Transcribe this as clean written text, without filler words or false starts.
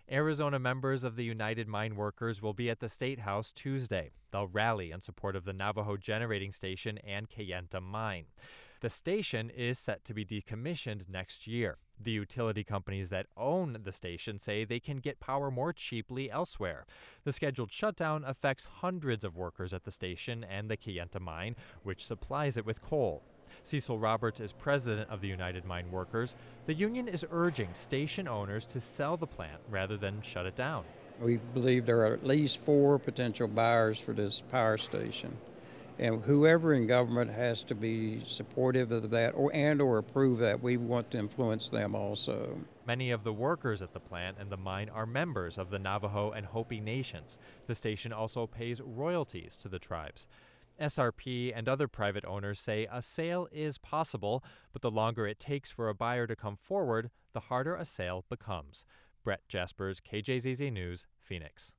Arizona members of the United Mine Workers will be at the State House Tuesday. They'll rally in support of the Navajo Generating Station and Kayenta Mine. The station is set to be decommissioned next year. The utility companies that own the station say they can get power more cheaply elsewhere. The scheduled shutdown affects hundreds of workers at the station and the Kayenta Mine, which supplies it with coal. Cecil Roberts is president of the United Mine Workers. The union is urging station owners to sell the plant rather than shut it down. We believe there are at least 4 potential buyers for this power station. And whoever in government has to be supportive of that or approve that. We want to influence them also. Many of the workers at the plant and the mine are members of the Navajo and Hopi nations. The station also pays royalties to the tribes. SRP and other private owners say a sale is possible, but the longer it takes for a buyer to come forward, the harder a sale becomes. Brett Jaspers, KJZZ News, Phoenix.